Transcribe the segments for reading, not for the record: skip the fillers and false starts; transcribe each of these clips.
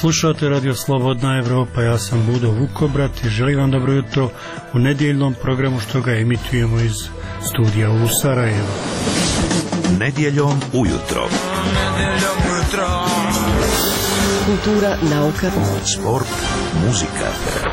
Slušate Radio Slobodna Evropa, ja sam Budo Vukobrat i želim vam dobro jutro u nedjeljnom programu što ga emitujemo iz studija u Sarajevu. Nedjeljom ujutro. Kultura, nauka, sport, muzika.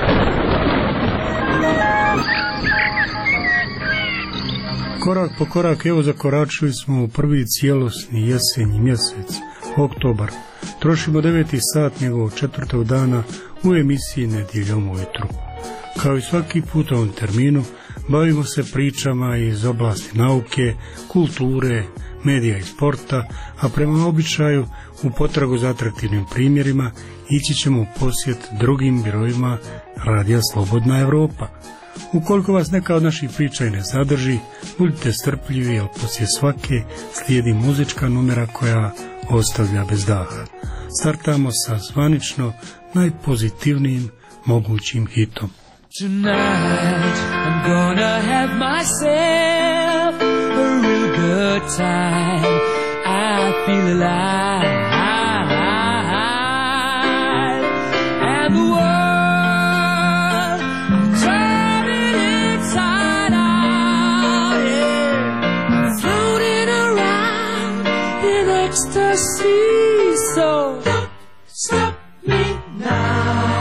Korak po korak, evo zakoračili smo u prvi cijelosni jesenji mjesec, oktobar. Trošimo 9. sat njegovog 4. dana u emisiji Nedjeljom ujutro. Kao i svaki put u ovom terminu, bavimo se pričama iz oblasti nauke, kulture, medija i sporta, a prema običaju u potragu za atraktivnim primjerima ići ćemo u posjet drugim birojima Radija Slobodna Evropa. Ukoliko vas neka od naših priča i ne zadrži, budite strpljivi, jer poslije svake slijedi muzička numera koja ostavlja bez daha. Startamo sa zvanično najpozitivnijim mogućim hitom. Tonight I'm gonna have myself a real good time. I feel alive, and the world I'm turning inside out, yeah. Floating around in ecstasy, so don't stop me now.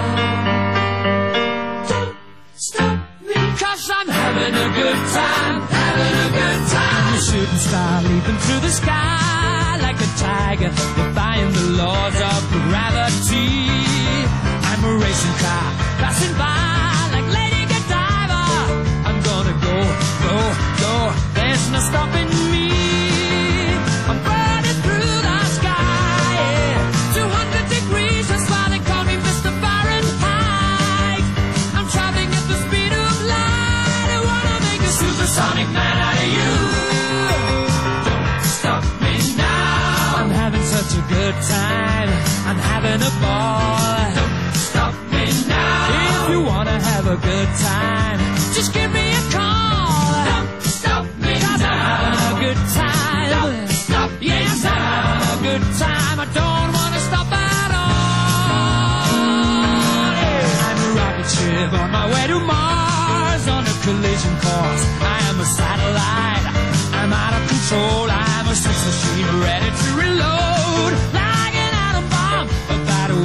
Having a good time, having a good time. The shooting star leaping through the sky like a tiger, defying the laws of gravity. I'm a racing car passing by like Lady Godiva. I'm gonna go, go, go. There's no stopping me. I'm burning through the sky, yeah. 200 degrees, that's why they call me Mr. Fahrenheit. I'm traveling at the speed of light. Supersonic man out of you. Don't stop me now. I'm having such a good time. I'm having a ball. Don't stop me now. If you wanna have a good time, just give me a call. Don't stop me now. I'm having a good time. Don't stop me yes, now. I'm having a good time. I don't wanna stop at all. Yeah. I'm a rocket ship on my way to Mars on a collision course. I am a satellite, I'm out of control. I'm a sex machine ready to reload, like an atom bomb about to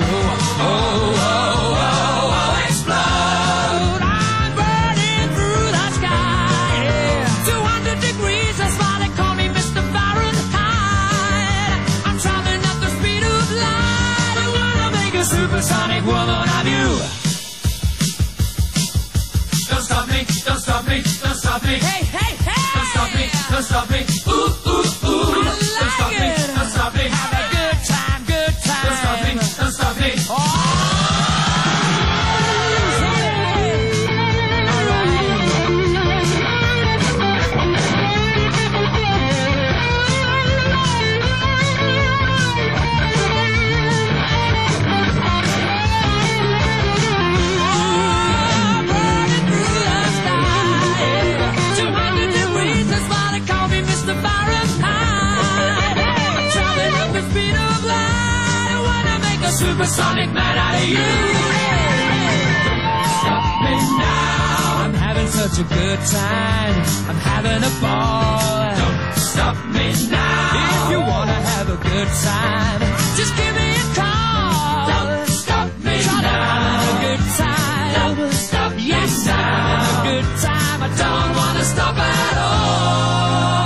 explode. I'm burning through the sky, yeah. 200 degrees, that's why they call me Mr. Fahrenheit. I'm traveling at the speed of light. I wanna make a supersonic woman of you. Don't stop me, don't stop me, don't stop me. Hey, hey, hey! Don't stop me, don't stop me. Ooh, ooh, ooh. Don't stop me, don't stop me. Have a good time, good time. Don't stop me, don't stop me. Oh! Supersonic man out of you. Stop me now. I'm having such a good time. I'm having a ball. Don't stop me now. If you wanna have a good time, just give me a call. Don't stop me now. I'm having a good time. Don't stop me yes, now. I'm having a good time. I don't wanna stop at all.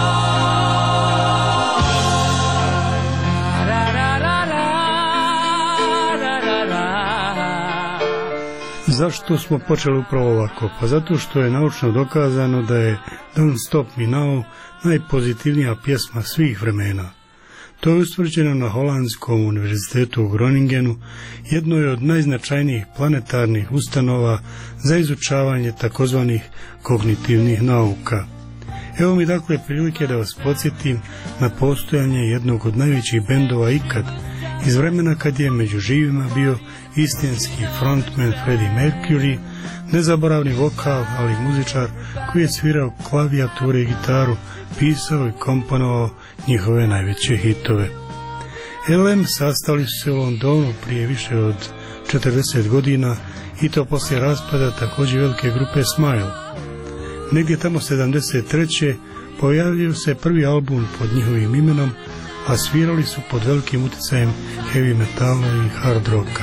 Zašto smo počeli upravo ovako? Pa zato što je naučno dokazano da je Don't Stop Me Now najpozitivnija pjesma svih vremena. To je ustvrđeno na Holandskom univerzitetu u Groningenu, jednoj od najznačajnijih planetarnih ustanova za izučavanje takozvanih kognitivnih nauka. Evo mi dakle prilike da vas podsjetim na postojanje jednog od najvećih bendova ikad, iz vremena kad je među živima bio istinski frontman Freddie Mercury, nezaboravni vokal, ali muzičar koji je svirao klavijature i gitaru, pisao i komponovao njihove najveće hitove. LM sastali su se u Londonu prije više od 40 godina i to poslije raspada također velike grupe Smile. Negdje tamo 73. pojavio se prvi album pod njihovim imenom, a svirali su pod velikim utjecajem heavy metala i hard rocka.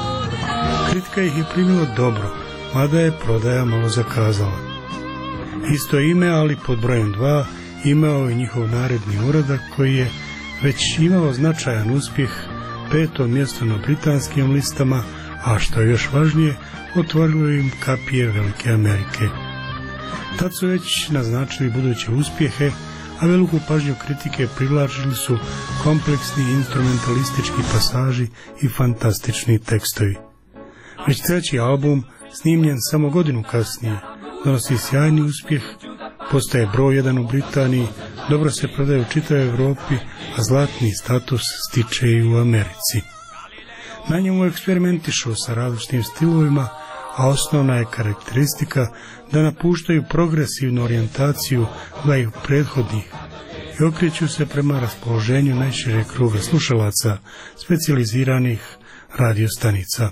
Kritika ih je primila dobro, mada je prodaja malo zakazala. Isto ime, ali pod brojem 2, imao je njihov naredni uradak koji je već imao značajan uspjeh, 5. mjesto na britanskim listama, a što je još važnije, otvorilo im kapije Velike Amerike. Tad su već naznačili buduće uspjehe, a veliku pažnju kritike privlačili su kompleksni instrumentalistički pasaži i fantastični tekstovi. Već treći album, snimljen samo godinu kasnije, donosi sjajni uspjeh, postaje broj 1 u Britaniji, dobro se prodaje u čitavoj Europi, a zlatni status stiče i u Americi. Na njemu eksperimentišu sa različitim stilovima, a osnovna je karakteristika da napuštaju progresivnu orijentaciju dvaju prethodnih i okreću se prema raspoloženju najšireg kruga slušalaca specijaliziranih radiostanica.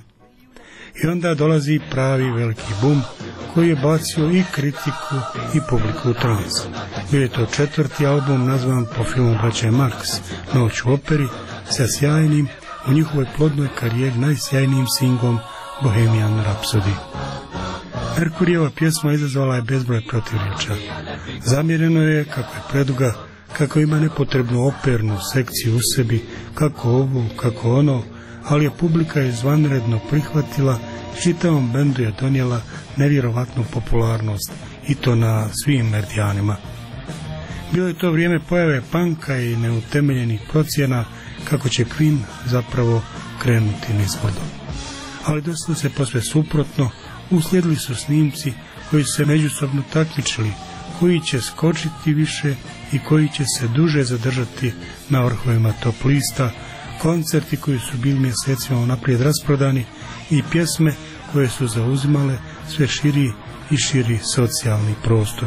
I onda dolazi pravi veliki bum koji je bacio i kritiku i publiku u trans. Bio je to 4. album nazvan po filmu braće Marx, Noć u operi, sa sjajnim, u njihovoj plodnoj karijeri najsjajnijim singlom Bohemian Rhapsody. Merkurijeva pjesma izazvala je bezbroj protivriječa. Zamjereno je kako je preduga, kako ima nepotrebnu opernu sekciju u sebi, kako ovo, kako ono, ali je publika izvanredno prihvatila i čitavom bendu je donijela nevjerovatnu popularnost, i to na svim meridijanima. Bilo je to vrijeme pojave panka i neutemeljenih procjena kako će Queen zapravo krenuti nizbrdo. Ali desilo se posve suprotno, uslijedili su snimci koji su se međusobno takmičili, koji će skočiti više i koji će se duže zadržati na vrhovima top lista, koncerti koji su bili mjesecima unaprijed rasprodani i pjesme koje su zauzimale sve širi i širi socijalni prostor.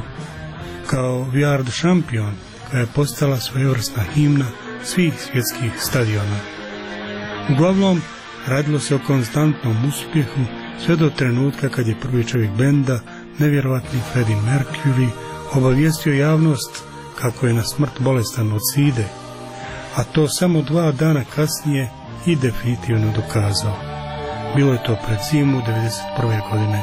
Kao We Are The Champion, koja je postala svojevrsna himna svih svjetskih stadiona. Uglavnom, radilo se o konstantnom uspjehu sve do trenutka kad je prvi čovjek benda, nevjerovatni Freddie Mercury, obavijestio javnost kako je na smrt bolestan od side, a to samo 2 dana kasnije i definitivno dokazao. Bilo je to pred zimu 1991. godine.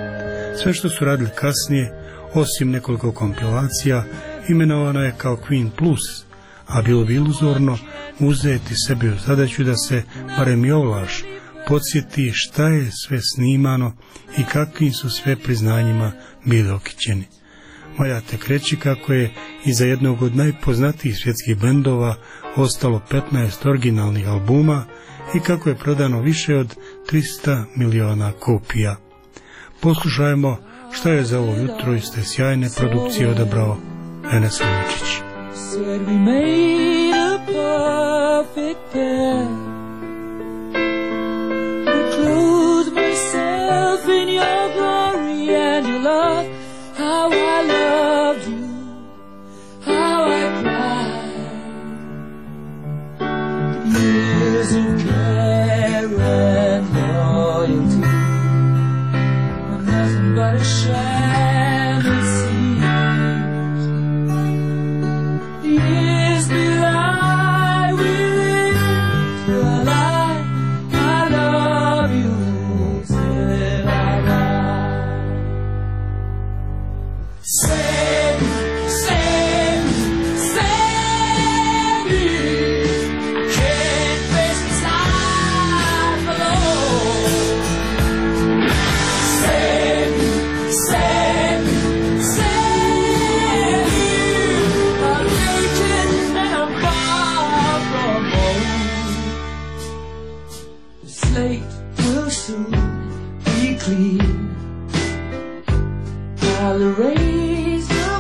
Sve što su radili kasnije, osim nekoliko kompilacija, imenovano je kao Queen Plus, a bilo bi iluzorno uzeti sebi u zadaću da se, barem i ovlaš, podsjeti šta je sve snimano i kakvim su sve priznanjima bili okićeni. Valja tek reći kako je iza jednog od najpoznatijih svjetskih bendova ostalo 15 originalnih albuma i kako je prodano više od 300 miliona kopija. Poslušajmo šta je za ovo jutro iz te sjajne produkcije odabrao Enes Lučić. Said we made a perfect pair. I clothed myself in your glory and your love. How I loved you, how I cried. Years of care and loyalty were nothing but a sham, it seems. Years belie, we live to a lie. I love you till I die. Save me, save me, save me. Can't face this life alone. Save me, save me, save me. I'm naked and I'm far from home. The slate will soon be clean. I'll erase the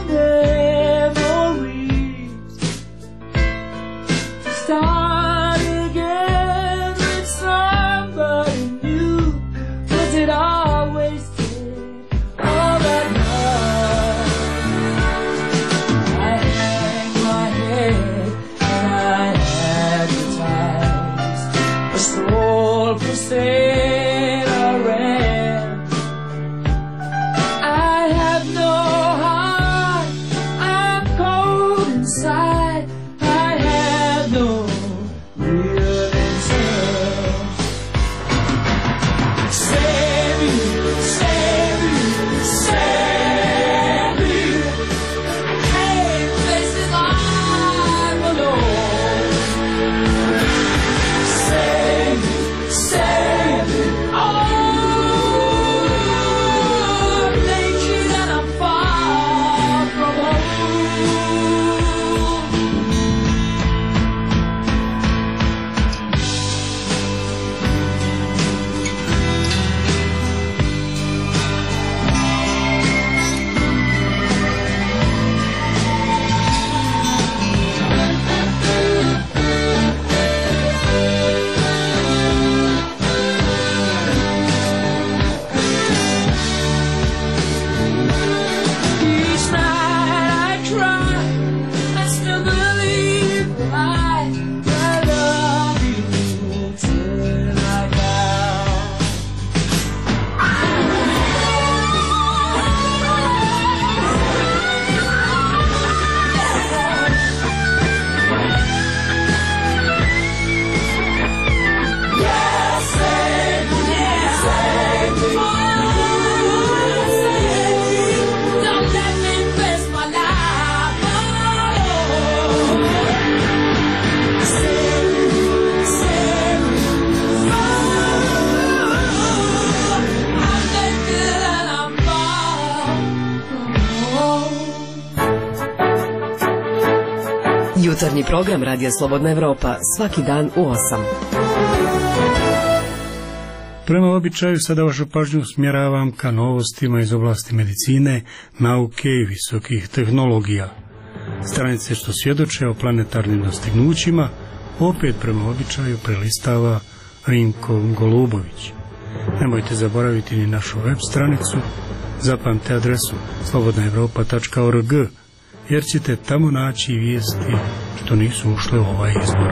memories to start again with somebody new. Was it all wasted, all that love? I hang my head and I advertise. Jutarnji program Radija Slobodna Evropa svaki dan u 8. Prema običaju sada vašu pažnju usmjeravam ka novostima iz oblasti medicine, nauke i visokih tehnologija. Stranice što svjedoče o planetarnim dostignućima opet prema običaju prelistava Rinko Golubović. Nemojte zaboraviti ni našu web stranicu, zapamte adresu slobodnaevropa.org, jer ćete tamo naći vijesti što nisu ušle u ovaj izbor.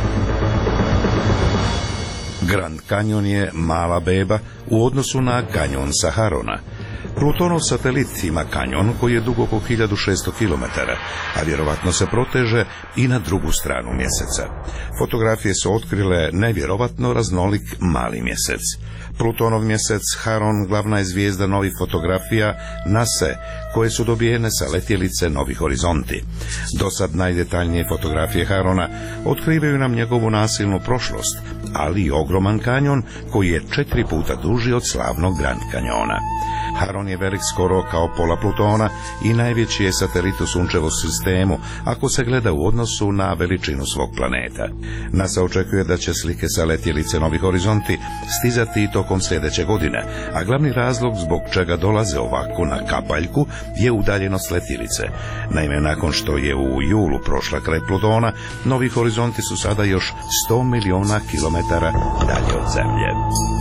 Grand Canyon je mala beba u odnosu na kanjon Saharona. Plutonov satelit ima kanjon koji je dug oko 1600 km, a vjerovatno se proteže i na drugu stranu mjeseca. Fotografije su otkrile nevjerovatno raznolik mali mjesec. Plutonov mjesec Haron glavna je zvijezda novih fotografija NASA, koje su dobijene sa letjelice Novi horizonti. Dosad najdetaljnije fotografije Harona otkrivaju nam njegovu nasilnu prošlost, ali i ogroman kanjon koji je 4 puta duži od slavnog Grand Kanjona. Haron je velik skoro kao pola Plutona i najveći je satelit u sunčevom sistemu ako se gleda u odnosu na veličinu svog planeta. NASA očekuje da će slike sa letjelice Novi horizonti stizati i tokom sljedeće godine, a glavni razlog zbog čega dolaze ovako na kapaljku je udaljenost letjelice. Naime, nakon što je u julu prošla kraj Plutona, Novi horizonti su sada još 100 miliona kilometara dalje od Zemlje.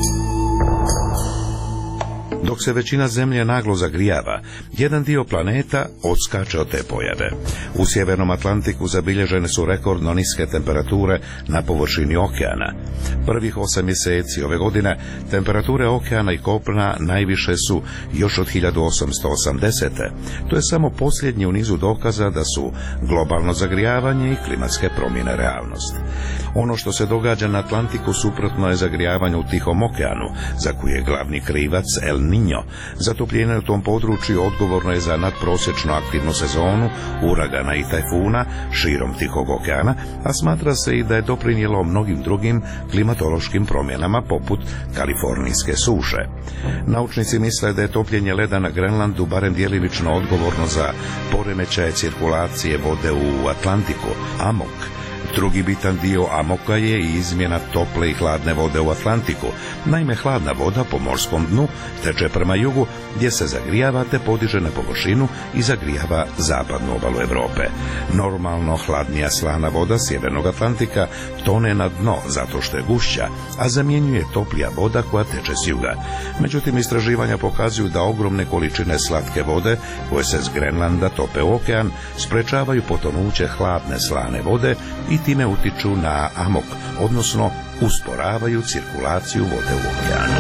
Dok se većina Zemlje naglo zagrijava, jedan dio planeta odskače od te pojave. U Sjevernom Atlantiku zabilježene su rekordno niske temperature na površini okeana. Prvih 8 mjeseci ove godine temperature okeana i kopna najviše su još od 1880. To je samo posljednji u nizu dokaza da su globalno zagrijavanje i klimatske promjene realnost. Ono što se događa na Atlantiku suprotno je zagrijavanju u Tihom okeanu, za koji je glavni krivac El Niño. Zatopljenje u tom području odgovorno je za nadprosječno aktivnu sezonu uragana i tajfuna širom Tihog okeana, a smatra se i da je doprinijelo mnogim drugim klimatološkim promjenama poput kalifornijske suše. Naučnici misle da je topljenje leda na Grenlandu barem djelimično odgovorno za poremećaje cirkulacije vode u Atlantiku, amok. Drugi bitan dio amoka je i izmjena tople i hladne vode u Atlantiku. Naime, hladna voda po morskom dnu teče prema jugu gdje se zagrijava te podiže na površinu i zagrijava zapadnu obalu Europe. Normalno hladnija slana voda sjevernog Atlantika tone na dno zato što je gušća, a zamjenjuje toplija voda koja teče s juga. Međutim, istraživanja pokazuju da ogromne količine slatke vode koje se s Grenlanda tope u okean sprečavaju potonuće hladne slane vode i time utiču na amok, odnosno usporavaju cirkulaciju vode u okeanu.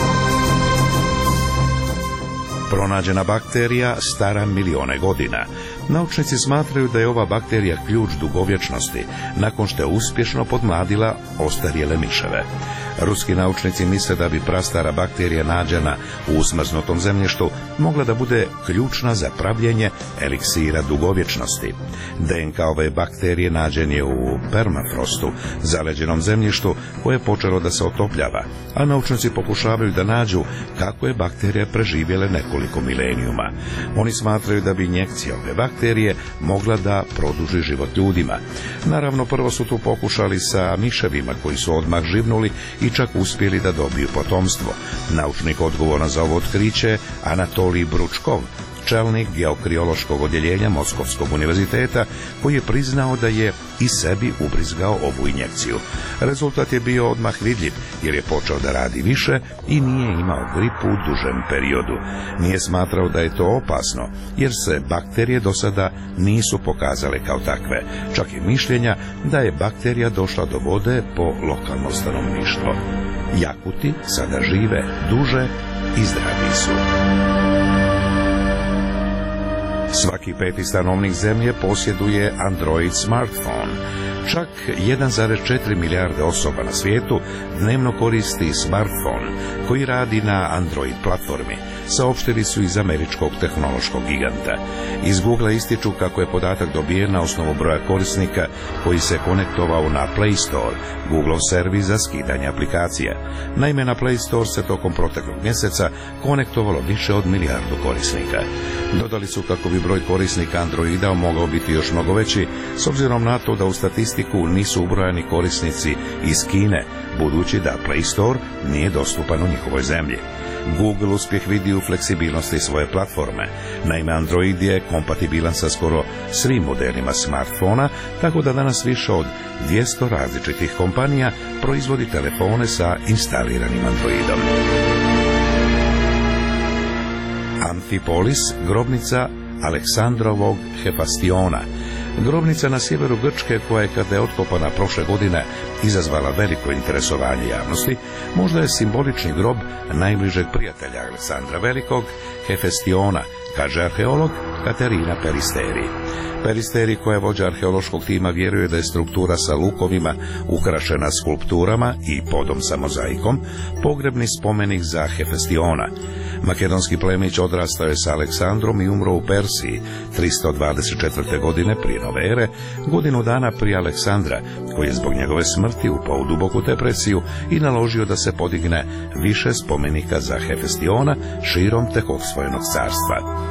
Pronađena bakterija stara milione godina. Naučnici smatraju da je ova bakterija ključ dugovječnosti, nakon što je uspješno podmladila ostarjele miševe. Ruski naučnici misle da bi prastara bakterija nađena u smrznutom zemljištu mogla da bude ključna za pravljenje eliksira dugovječnosti. DNK ove bakterije nađen je u permafrostu, zaleđenom zemljištu koje je počelo da se otopljava, a naučnici pokušavaju da nađu kako je bakterija preživjela nekoliko milenijuma. Oni smatraju da bi injekcija ove bakterije mogla da produži život ljudima. Naravno, prvo su tu pokušali sa miševima koji su odmah živnuli i čak uspjeli da dobiju potomstvo. Naučnik odgovoran za ovo otkriće Anatolij Bručkov, čelnik geokriološkog odjeljenja Moskovskog univerziteta, koji je priznao da je i sebi ubrizgao ovu injekciju. Rezultat je bio odmah vidljiv, jer je počeo da radi više i nije imao gripu u dužem periodu. Nije smatrao da je to opasno, jer se bakterije do sada nisu pokazale kao takve. Čak i mišljenja da je bakterija došla do vode po lokalno stanovništvo. Jakuti sada žive duže i zdravi su. Svaki 5. stanovnik Zemlje posjeduje Android smartphone. Čak 1,4 milijarde osoba na svijetu dnevno koristi smartphone koji radi na Android platformi, saopštili su iz američkog tehnološkog giganta. Iz Google ističu kako je podatak dobijen na osnovu broja korisnika koji se konektovao na Play Store, Google servis za skidanje aplikacija. Naime, na Play Store se tokom proteklog mjeseca konektovalo više od milijardu korisnika. Dodali su kako bi broj korisnika Androida mogao biti još mnogo veći, s obzirom na to da u statistiku nisu ubrojani korisnici iz Kine, budući da Play Store nije dostupan u njihovoj zemlji. Google uspjeh vidi u fleksibilnosti svoje platforme. Naime, Android je kompatibilan sa skoro svim modelima smartfona, tako da danas više od 200 različitih kompanija proizvodi telefone sa instaliranim Androidom. Amfipolis, grobnica Aleksandrovog Hefastiona. Grobnica na sjeveru Grčke, koja je kada je otkopana prošle godine izazvala veliko interesovanje javnosti, možda je simbolični grob najbližeg prijatelja Aleksandra Velikog, Hefestiona, kaže arheolog Katerina Peristeri. Peristeri, koja je vođa arheološkog tima, vjeruje da je struktura sa lukovima ukrašena skulpturama i podom sa mozaikom pogrebni spomenik za Hefestiona. Makedonski plemić odrastao je sa Aleksandrom i umro u Persiji 324. godine prije nove ere, godinu dana prije Aleksandra, koji je zbog njegove smrti upao u duboku depresiju i naložio da se podigne više spomenika za Hefestiona širom tek osvojenog carstva.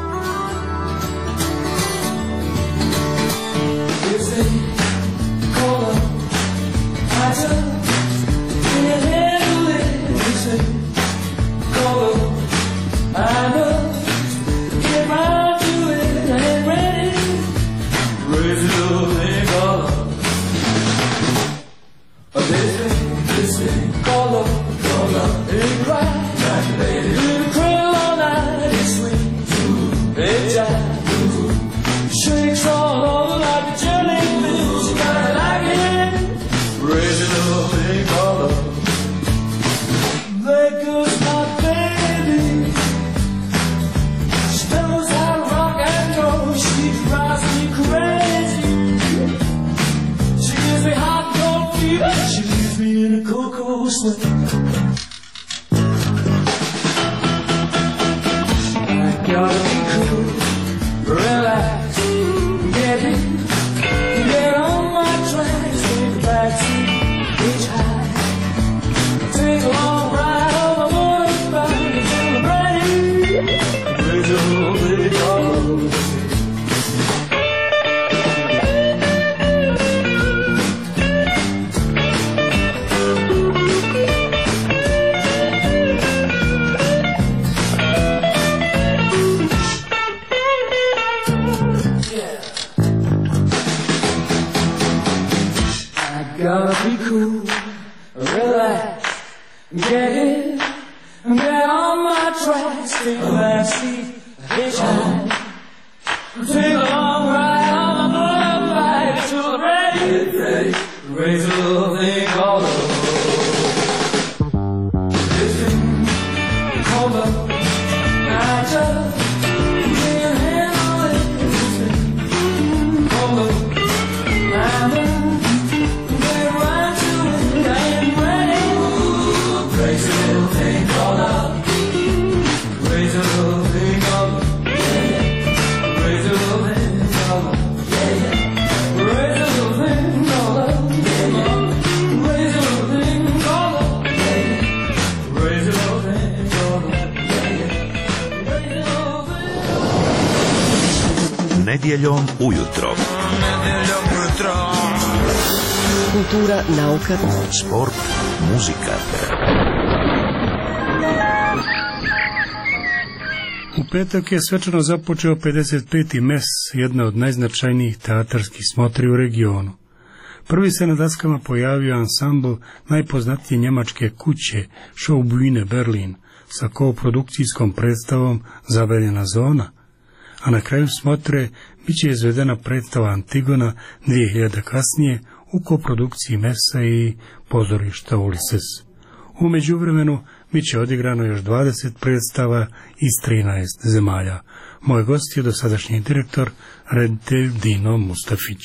Nedjeljom ujutro. Kultura, nauka, sport, muzika. U petak je svečano započeo 55. mes, jedna od najznačajnijih teatarskih smotri u regionu. Prvi se na daskama pojavio ansambl najpoznatije njemačke kuće Schaubühne Berlin sa koprodukcijskom predstavom Zabranjena zona, a na kraju smotre bit će izvedena predstava Antigona 2000 kasnije u koprodukciji mesa i pozorišta Ulises. U međuvremenu bit će odigrano još 20 predstava iz 13 zemalja. Moj gost je dosadašnji direktor reditelj Dino Mustafić.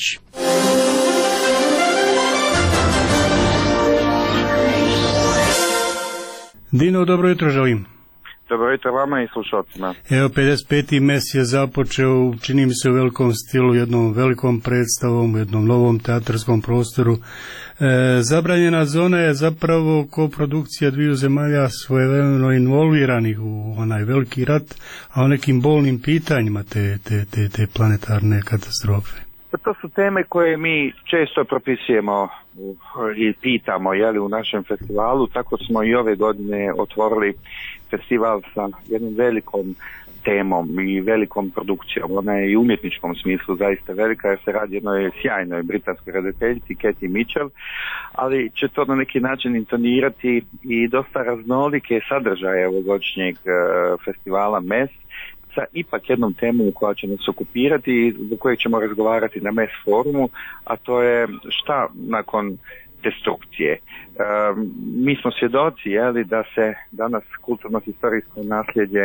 Dino, dobro jutro želim. Dobro jutro vama i slušalcima. Evo, 55. mes je započeo, čini mi se u velikom stilu, jednom velikom predstavom, u jednom novom teatarskom prostoru. Zabranjena zona je zapravo koprodukcija dviju zemalja svojevremeno involviranih u onaj veliki rat, a o nekim bolnim pitanjima te planetarne katastrofe. To su teme koje mi često propisujemo i pitamo u našem festivalu, tako smo i ove godine otvorili festival sa jednom velikom temom i velikom produkcijom. Ona je i u umjetničkom smislu zaista velika, jer se radi jednoj sjajnoj britanskoj redateljici Katie Mitchell, ali će to na neki način intonirati i dosta raznolike sadržaje ovogodišnjeg festivala MES, sa ipak jednom temom koja će nas okupirati i za koje ćemo razgovarati na MES forumu, a to je šta nakon destrukcije. Mi smo svjedoci da se danas kulturno-historijsko nasljeđe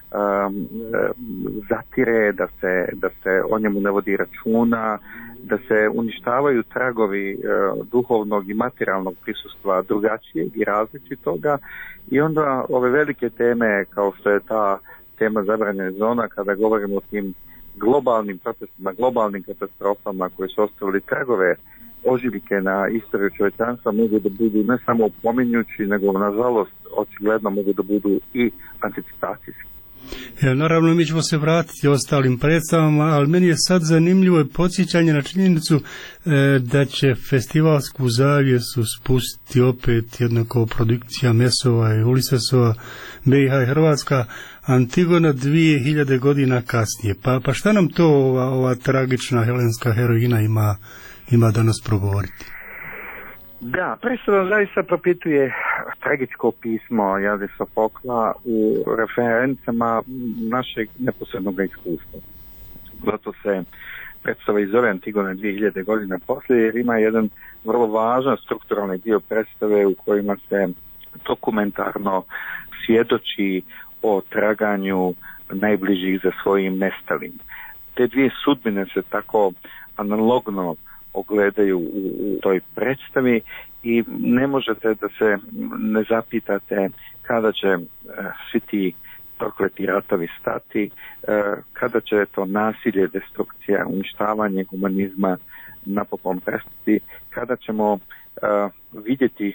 zatire, da se o njemu ne vodi računa, da se uništavaju tragovi duhovnog i materijalnog prisustva drugačijeg i različitoga, i onda ove velike teme kao što je ta tema zabranjene zona, kada govorimo o tim globalnim procesima, globalnim katastrofama koji su ostavili tragove ožiljke na istoriju čovječanstva, mogu da budu ne samo opominjući, nego nažalost očigledno mogu da budu i anticipacijski. Naravno, mi ćemo se vratiti ostalim predstavama, ali meni je sad zanimljivo podsjećanje na činjenicu da će festivalsku zavjesu spustiti opet jednako produkcija Mesova i Ulisesova, BiH i Hrvatska, Antigona 2000 godina kasnije. Pa šta nam to ova tragična helenska heroina ima danas progovoriti? Da, predstava zaista propituje tragičko pismo Sofokla u referencama našeg neposrednog iskustva. Zato se predstava iz ove Antigone 2000 godina poslije, jer ima jedan vrlo važan strukturalni dio predstave u kojima se dokumentarno svjedoči o traganju najbližih za svojim nestalim. Te dvije sudbine se tako analogno ogledaju u toj predstavi i ne možete da se ne zapitate kada će svi ti prokleti ratovi stati, kada će to nasilje, destrukcija, uništavanje humanizma napokon prestati, kada ćemo vidjeti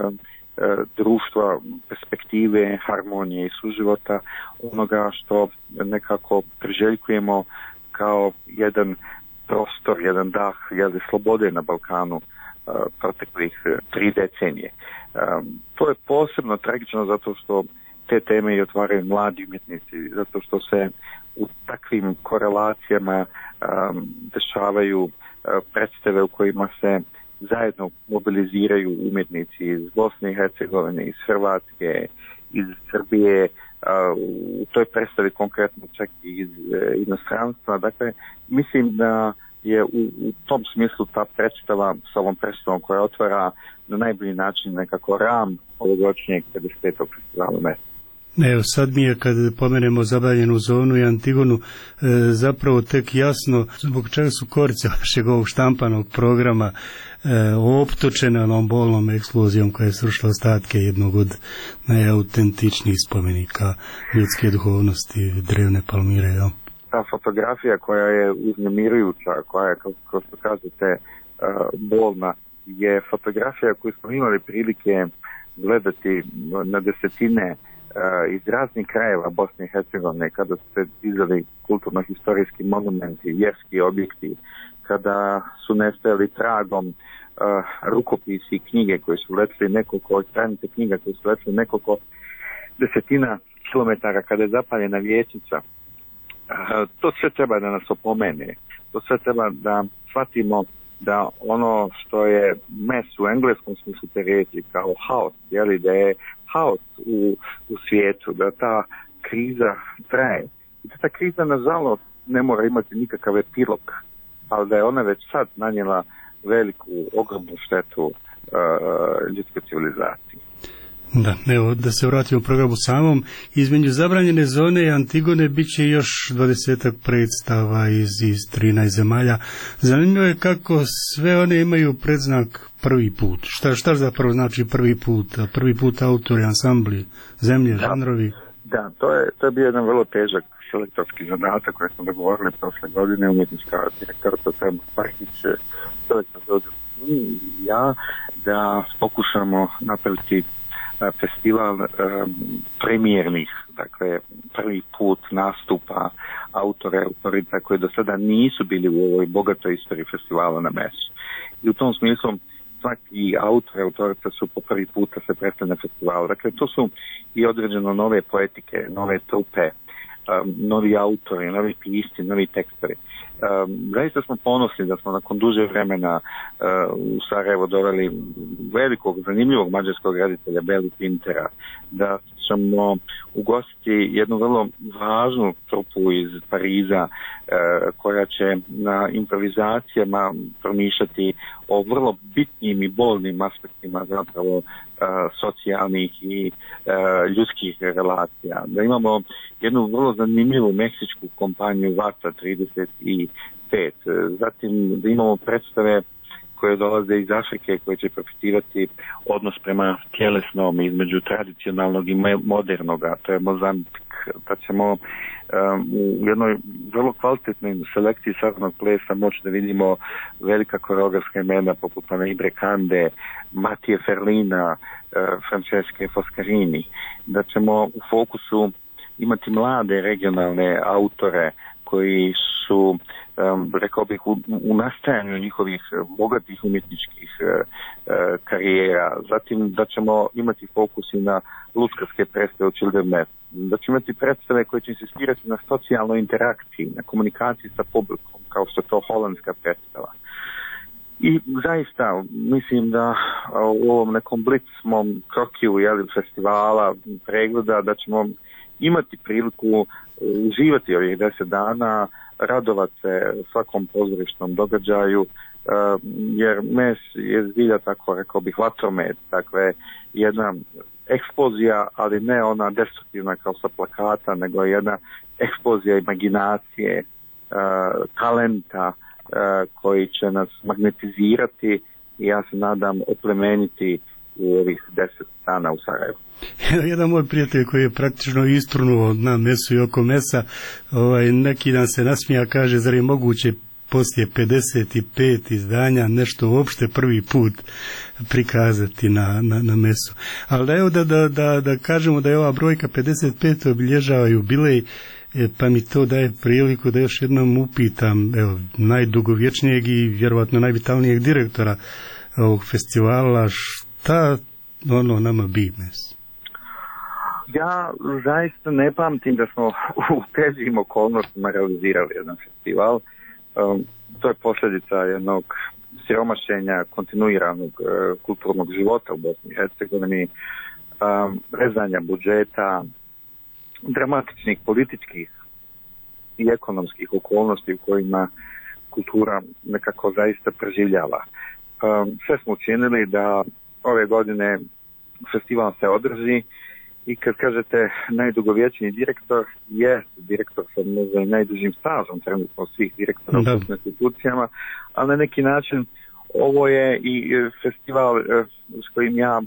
društva, perspektive, harmonije i suživota, onoga što nekako priželjkujemo kao jedan prostor, jedan dah slobode na Balkanu proteklih 3 decenije. To je posebno tragično zato što te teme i otvaraju mladi umjetnici, zato što se u takvim korelacijama dešavaju predstave u kojima se zajedno mobiliziraju umjetnici iz Bosne i Hercegovine, iz Hrvatske, iz Srbije, u toj predstavi konkretno čak i iz inostranstva. Dakle, mislim da je u tom smislu ta predstava sa ovom predstavom koja otvara na najbolji način nekako ram ovogodišnjeg 55. festivala MES. Evo, sad mi je, kad pomenemo zabranjenu zonu i Antigonu, zapravo tek jasno zbog čega su korice vašeg ovog štampanog programa optočene onom bolnom eksplozijom koja je srušila ostatke jednog od najautentičnijih spomenika ljudske duhovnosti, drevne Palmire. Ja. Ta fotografija koja je uznemirujuća, koja je, kao što kažete, bolna, je fotografija koju smo imali prilike gledati na desetine iz raznih krajeva Bosne i Hercegovine, kada su se dizali kulturno-historijski monumenti, vjerski objekti, kada su nestajali tragom rukopisi i knjige koji su letili nekoliko, stranice knjiga koji su letili nekoliko desetina kilometara, kada je zapaljena vijećnica. To sve treba da nas opomene, to sve treba da shvatimo da ono što je mes u engleskom smislu te riječi kao haos, da je haos u svijetu, da ta kriza traje. I da ta kriza nažalost ne mora imati nikakav epilog, ali da je ona već sad nanijela veliku, ogromnu štetu ljudske civilizacije. Da, evo, da se vratimo u programu samom. Između zabranjene zone i Antigone bit će još 20 predstava iz 13 zemalja. Zanimljivo je kako sve one imaju predznak prvi put. Šta zapravo znači prvi put? Prvi put autori, ansambli, zemlje, žanrovi? Da, to je bio jedan vrlo težak selektorski zadatak koji smo dogovorili prošle godine, umjetnička direktorica Trema Parkić, selektor i ja, da pokušamo napraviti festival premijernih, dakle prvi put nastupa autorica koji do sada nisu bili u ovoj bogatoj istoriji festivala na Mesu. I u tom smislu svaki autorica su po prvi puta se predstavlja na festivalu. Dakle, to su i određeno nove poetike, nove trupe, novi autori, novi pisci, novi tekstovi. Zaista smo ponosni da smo nakon duže vremena u Sarajevo doveli velikog, zanimljivog mađarskog reditelja Beli Pintera, da ćemo ugostiti jednu vrlo važnu trupu iz Pariza koja će na improvizacijama promišljati o vrlo bitnim i bolnim aspektima zapravo socijalnih i ljudskih relacija. Da imamo jednu vrlo zanimljivu meksičku kompaniju Vata 35, zatim da imamo predstave koje dolaze iz Afrike, koje će profitirati odnos prema tjelesnom između tradicionalnog i modernog, to je Mozambik. Da ćemo u jednoj vrlo kvalitetnoj selekciji savremenog plesa moći da vidimo velika koreografska imena poput Ibre Kande, Matije Ferlina, Francesche Foscarini. Da ćemo u fokusu imati mlade regionalne autore koji su, rekao bih, u nastajanju njihovih bogatih umjetničkih karijera. Zatim da ćemo imati fokus i na lutkarske predstave od Children. Da ćemo imati predstave koje će insistirati na socijalnoj interakciji, na komunikaciji sa publikom, kao što je to holandska predstava. I zaista mislim da u ovom nekom blitzmom krokiju festivala, pregleda, da ćemo imati priliku uživati ovih 10 dana, radovati se svakom pozorišnom događaju, jer Mes je zbilja tako, rekao bih, vatromet, dakle jedna eksplozija, ali ne ona destruktivna kao sa plakata, nego jedna eksplozija imaginacije, talenta koji će nas magnetizirati i ja se nadam oplemeniti u ovih 10 dana u Sarajevu. Jedan moj prijatelj koji je praktično istrunuo na Mesu i oko Mesa, neki dan se nasmija, kaže, zar je moguće poslije 55 izdanja nešto uopšte prvi put prikazati na Mesu. Ali evo da kažemo da je ova brojka 55 obilježava jubilej, pa mi to daje priliku da još jednom upitam najdugovječnijeg i vjerovatno najvitalnijeg direktora ovog festivala, šta nama bi Mes? Ja zaista ne pamtim da smo u težim okolnostima realizirali jedan festival. To je posljedica jednog siromašenja kontinuiranog kulturnog života u Bosni i Hercegovini, rezanja budžeta, dramatičnih političkih i ekonomskih okolnosti u kojima kultura nekako zaista preživljava. Sve smo učinili da ove godine festival se održi i kad kažete najdugovječniji direktor, je direktor sa možda i najdužim stažom trenutno svih direktora u institucijama, ali na neki način ovo je i festival s kojim ja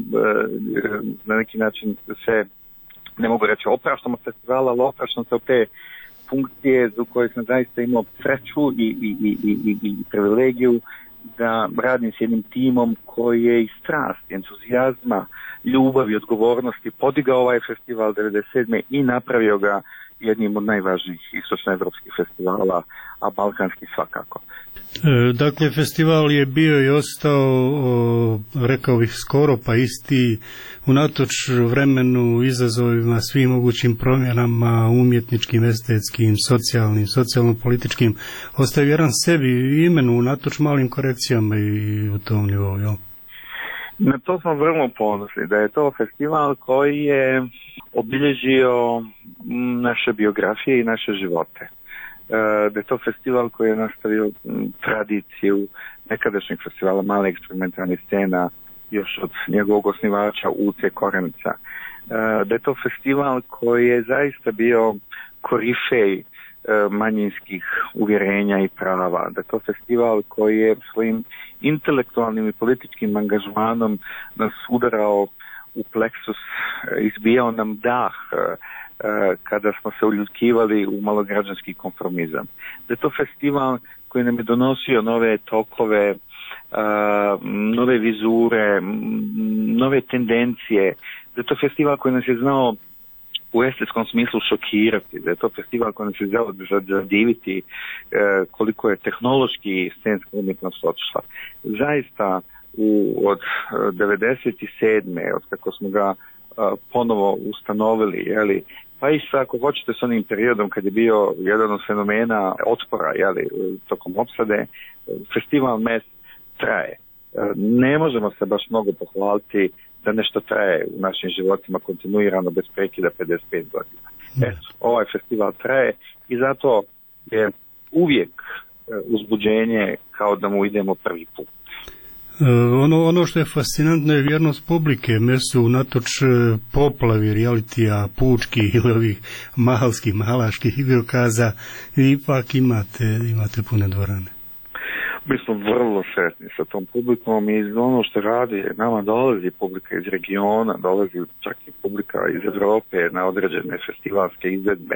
na neki način se, ne mogu reći opraštam od festivala, ali opraštam se od te funkcije u kojoj sam zaista imao sreću i privilegiju da radim s jednim timom koji je iz strasti, entuzijazma, ljubavi, odgovornosti podigao ovaj festival 1997. i napravio ga jednim od najvažnijih istočnoevropskih festivala, a balkanski svakako. Dakle, festival je bio i ostao, rekao bih, skoro pa isti, unatoč vremenu, izazovima, svim mogućim promjenama, umjetničkim, estetskim, socijalno-političkim, ostaje vjeran sebi i imenu, unatoč malim korekcijama i u tom nivou, jel? Na to smo vrlo ponosni, da je to festival koji je obilježio naše biografije i naše živote. Da je to festival koji je nastavio tradiciju nekadašnjeg festivala male eksperimentalne scena još od njegovog osnivača Uce Korenica. Da je to festival koji je zaista bio korifej manjinskih uvjerenja i prava. Da je to festival koji je svojim intelektualnim i političkim angažmanom nas udarao u pleksus, izbijao nam dah kada smo se uljudkivali u malograđanski konformizam. Da je to festival koji nam je donosio nove tokove, nove vizure, nove tendencije, da je to festival koji nas je znao u estetskom smislu šokirati, da je to festival koji nas je znao zadiviti koliko je tehnološki scenska umjetnost otišla. Zaista od 97. od kako smo ga ponovo ustanovili, jeli, pa i sa, ako hoćete, s onim periodom kad je bio jedan od fenomena otpora, jeli, tokom opsade, festival MES traje. Ne možemo se baš mnogo pohvaliti da nešto traje u našim životima kontinuirano bez prekida 55 godina. Ovaj festival traje i zato je uvijek uzbuđenje kao da mu idemo prvi put. Ono što je fascinantno je vjernost publike. Mesu unatoč poplavi realitija, pučkih ili ovih mahalskih, mahalaških igrokaza, ipak imate pune dvorane. Mi smo vrlo sretni sa tom publikom i ono što radi, nama dolazi publika iz regiona, dolazi čak i publika iz Europe na određene festivalske izvedbe.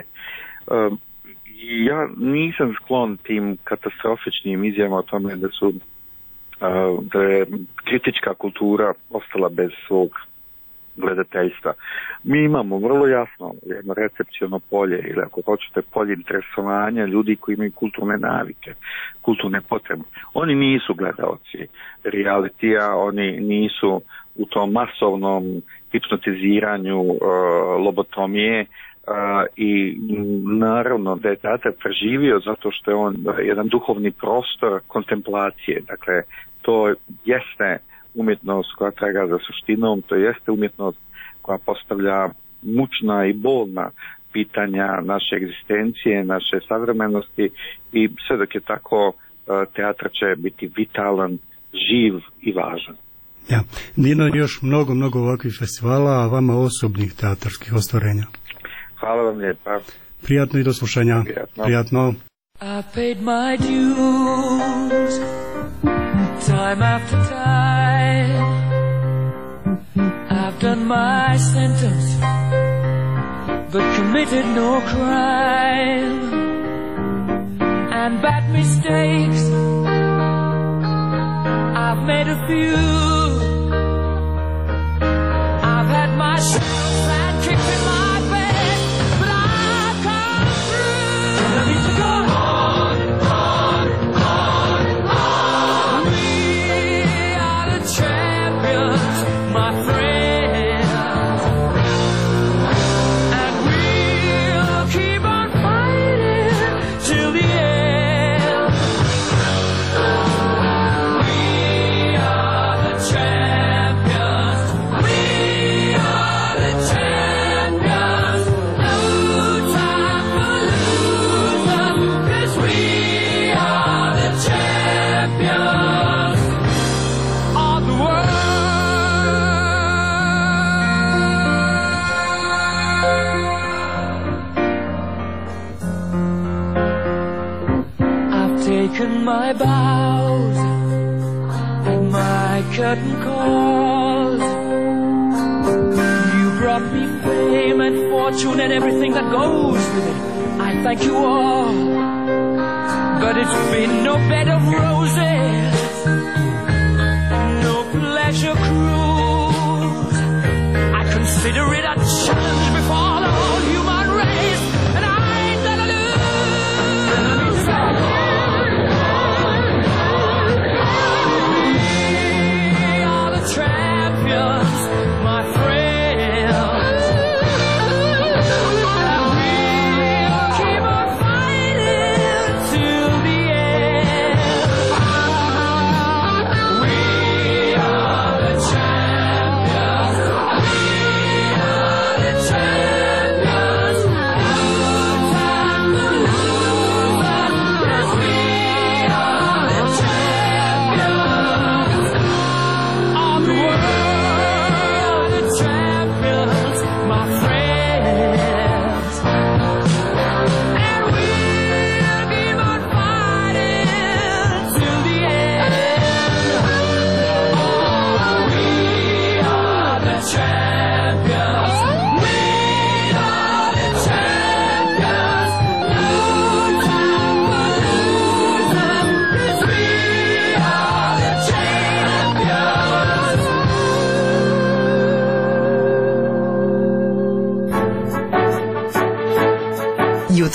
Ja nisam sklon tim katastrofičnim izjavama o tome da je kritička kultura ostala bez svog gledateljstva. Mi imamo vrlo jasno jedno recepciono polje, ili ako hoćete polje interesovanja ljudi koji imaju kulturne navike, kulturne potrebe. Oni nisu gledaoci realitija, oni nisu u tom masovnom hipnotiziranju lobotomije, i naravno da je teatar preživio zato što je on jedan duhovni prostor kontemplacije. Dakle, to jeste umjetnost koja traga za suštinom, to jeste umjetnost koja postavlja mučna i bolna pitanja naše egzistencije, naše savremenosti i sve dok je tako, teatr će biti vitalan, živ i važan. Ja. Dino, još mnogo ovakvih festivala, a vama osobnih teatarskih ostvarenja. Hvala vam lijepa. Prijatno i do slušanja. Prijatno. I paid my dues time after time. I've done my sentence but committed no crime. And bad mistakes I've made a few. I've had my shots and kicked in my bed, but I've come through. I need to go on. We are the champions, my friends, and we'll keep on fighting till the end. We are the champions. We are the champions. No time for losers, 'cause we are the champions of the world. I've taken my bows and my curtain calls. You brought me fame and fortune and everything that goes with it. I thank you all, but it's been no bed of roses, no pleasure cruise. I consider it a challenge before the whole human race, and I ain't gonna lose. We are the champions, my friends, and we'll keep on fighting till the end. We are the champions. We are the champions.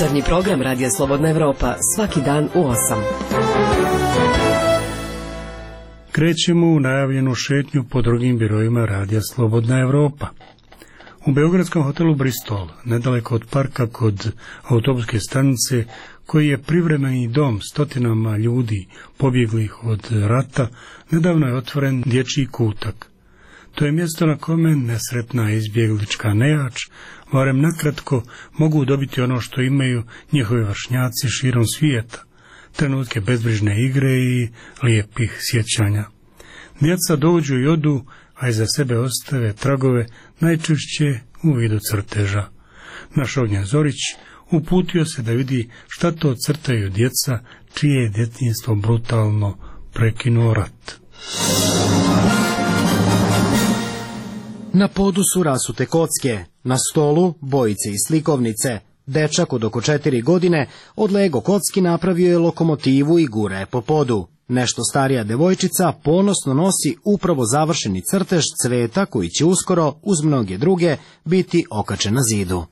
Jutarnji program Radija Slobodna Evropa svaki dan u 8. Krećemo u najavljenu šetnju po drugim biroima Radija Slobodna Evropa. U beogradskom hotelu Bristol, nedaleko od parka kod autobuske stanice, koji je privremeni dom stotinama ljudi pobjeglih od rata, nedavno je otvoren dječji kutak. To je mjesto na kome nesretna izbjeglička nejač, barem nakratko, mogu dobiti ono što imaju njihovi vršnjaci širom svijeta, trenutke bezbrižne igre i lijepih sjećanja. Djeca dođu i odu, a iza sebe ostave tragove, najčešće u vidu crteža. Naš Ognjen Zorić uputio se da vidi šta to crtaju djeca čije je djetinjstvo brutalno prekinuo rat. Na podu su rasute kocke, na stolu bojice i slikovnice. Dečak od oko 4 godine od Lego kocki napravio je lokomotivu i gura je po podu. Nešto starija devojčica ponosno nosi upravo završeni crtež cveta koji će uskoro, uz mnoge druge, biti okačen na zidu.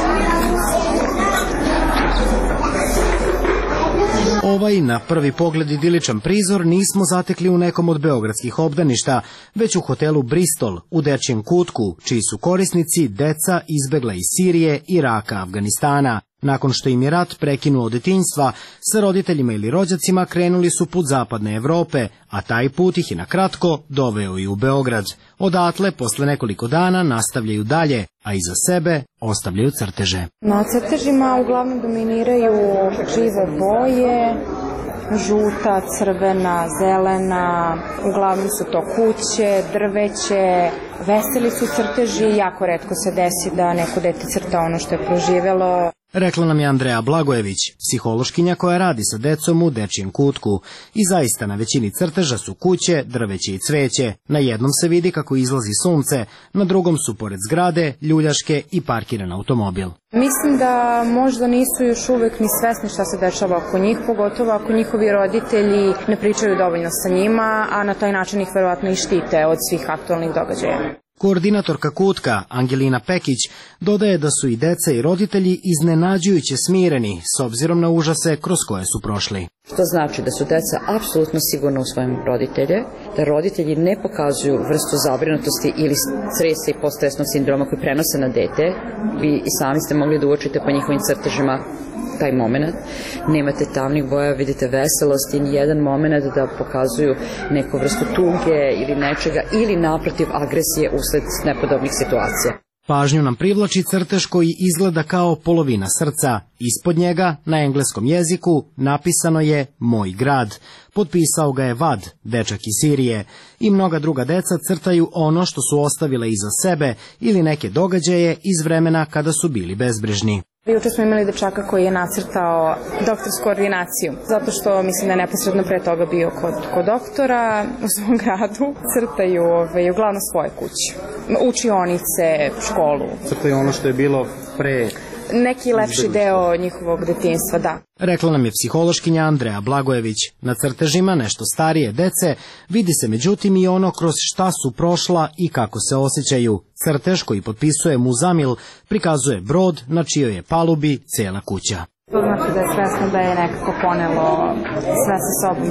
Ovaj na prvi pogled idiličan prizor nismo zatekli u nekom od beogradskih obdaništa, već u hotelu Bristol u dečjem kutku, čiji su korisnici deca izbegla iz Sirije, Iraka, Afganistana. Nakon što im je rat prekinuo od detinjstva, sa roditeljima ili rođacima krenuli su put zapadne Evrope, a taj put ih je na kratko doveo i u Beograd. Odatle, posle nekoliko dana, nastavljaju dalje, a iza sebe ostavljaju crteže. Na crtežima uglavnom dominiraju žive boje, žuta, crvena, zelena, uglavnom su to kuće, drveće, veseli su crteži, jako retko se desi da neko dete crta ono što je proživelo. Rekla nam je Andreja Blagojević, psihološkinja koja radi sa decom u dečjem kutku. I zaista na većini crteža su kuće, drveće i cveće. Na jednom se vidi kako izlazi sunce, na drugom su pored zgrade, ljuljaške i parkiran automobil. Mislim da možda nisu još uvek ni svesni šta se dešava oko njih, pogotovo ako njihovi roditelji ne pričaju dovoljno sa njima, a na taj način ih verovatno i štite od svih aktualnih događaja. Koordinatorka kutka, Angelina Pekić, dodaje da su i deca i roditelji iznenađujuće smireni s obzirom na užase kroz koje su prošli. To znači da su deca apsolutno sigurna u svojim roditelje, da roditelji ne pokazuju vrstu zabrinutosti ili stresa i poststresnog sindroma koji prenose na dete. Vi i sami ste mogli da uočite po njihovim crtežima taj moment. Nemate tamnih boja, vidite veselost i nijedan moment da pokazuju neku vrstu tuge ili nečega ili naprotiv agresije usled nepodobnih situacija. Pažnju nam privlači crtež koji izgleda kao polovina srca. Ispod njega, na engleskom jeziku, napisano je Moj grad. Potpisao ga je Vad, dečak iz Sirije. I mnoga druga deca crtaju ono što su ostavile iza sebe ili neke događaje iz vremena kada su bili bezbrižni. Juče smo imali dečaka koji je nacrtao doktorsku ordinaciju, zato što mislim da je neposredno pre toga bio kod doktora u svom gradu. Crtaju uglavnom svoje kuće, učionice, školu. Crtaju ono što je bilo pre... Neki lepši deo njihovog detinjstva, da. Rekla nam je psihološkinja Andreja Blagojević. Na crtežima nešto starije dece vidi se međutim i ono kroz šta su prošla i kako se osjećaju. Crtež koji potpisuje Muzamil prikazuje brod na čijoj je palubi cela kuća. To znači da je svesno da je nekako ponelo sve sa sobom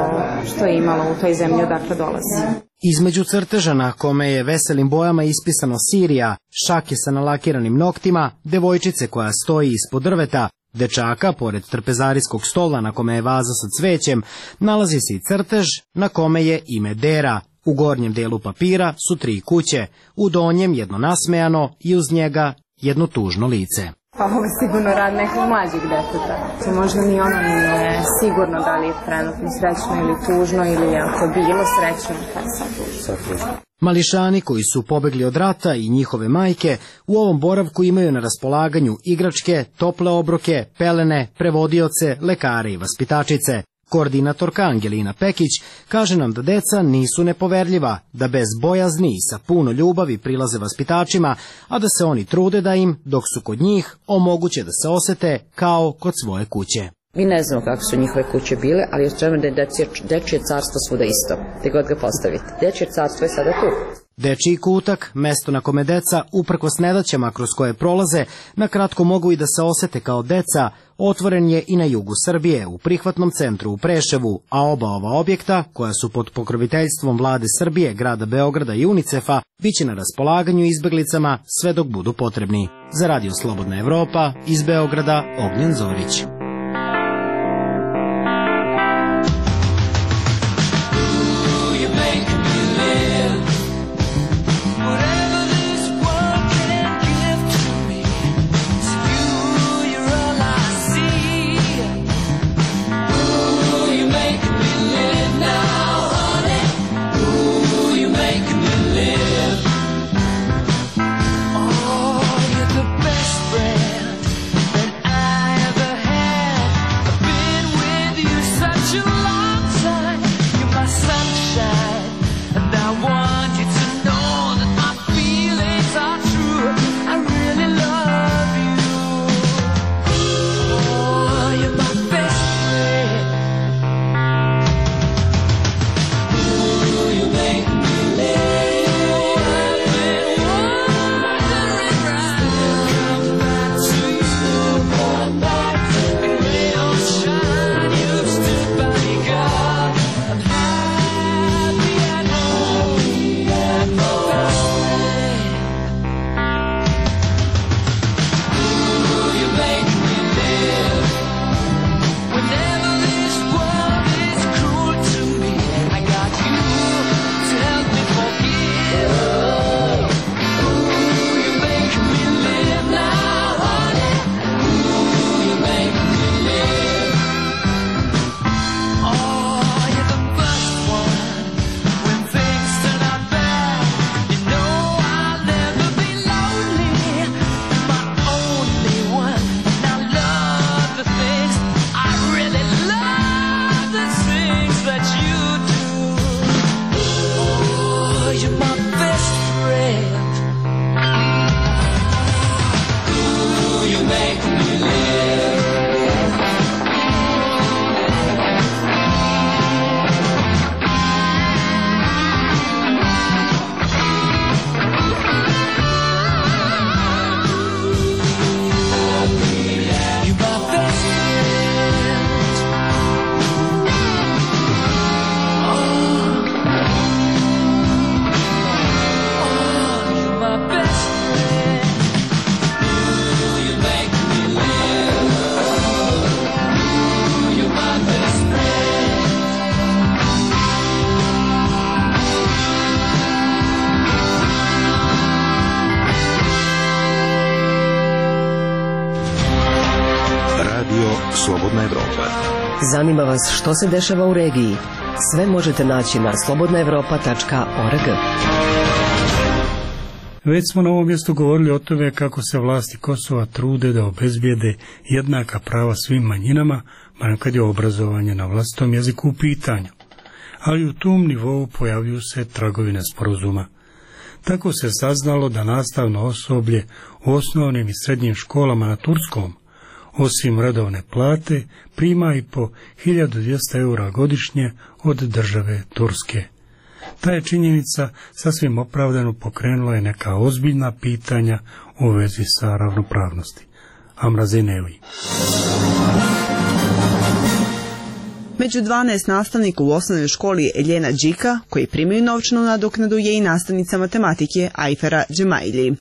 što je imalo u toj zemlji odakle dolazi. Između crteža na kome je veselim bojama ispisano Sirija, šake sa nalakiranim noktima, devojčice koja stoji ispod drveta, dečaka pored trpezarijskog stola na kome je vaza sa cvećem, nalazi se i crtež na kome je ime Dera. U gornjem delu papira su 3 kuće, u donjem jedno nasmejano i uz njega jedno tužno lice. Pa ovo je sigurno rad nekog mlađeg deteta. Možda ni ono nije sigurno da li je trenutno srećno ili tužno ili ako je bilo srećno, pa je sad tužno. Mališani koji su pobegli od rata i njihove majke u ovom boravku imaju na raspolaganju igračke, tople obroke, pelene, prevodioce, lekare i vaspitačice. Koordinatorka Angelina Pekić kaže nam da deca nisu nepoverljiva, da bez bojazni i sa puno ljubavi prilaze vaspitačima, a da se oni trude da im, dok su kod njih, omoguće da se osete kao kod svoje kuće. Mi ne znamo kako su njihove kuće bile, ali očekujem da je dečije carstvo svuda isto, gde god ga postavite. Dečije carstvo je sada tu. Dečiji kutak, mesto na kome deca, uprkos nedaćama kroz koje prolaze, na kratko mogu i da se osete kao deca, otvoren je i na jugu Srbije, u prihvatnom centru u Preševu, a oba ova objekta, koja su pod pokroviteljstvom vlade Srbije, grada Beograda i UNICEF-a, biće na raspolaganju izbeglicama sve dok budu potrebni. Za Radio Slobodna Evropa, iz Beograda, Ognjen Zorić. Slobodna Evropa. Zanima vas što se dešava u regiji? Sve možete naći na slobodnaevropa.org. Već smo na ovom mjestu govorili o tome kako se vlasti Kosova trude da obezbijede jednaka prava svim manjinama, barem kad je obrazovanje na vlastitom jeziku u pitanju. Ali u tom nivou pojavljuju se tragovi nesporazuma. Tako se saznalo da nastavno osoblje u osnovnim i srednjim školama na turskom, osim redovne plate, prima i po 1200 eura godišnje od države Turske. Ta je činjenica sasvim opravdano pokrenula je neka ozbiljna pitanja u vezi sa ravnopravnosti. Amrazinevi. Među 12 nastavnika u osnovnoj školi Eljena Đika, koji primaju novčanu nadoknadu, je i nastavnica matematike Ajfera Džemaili.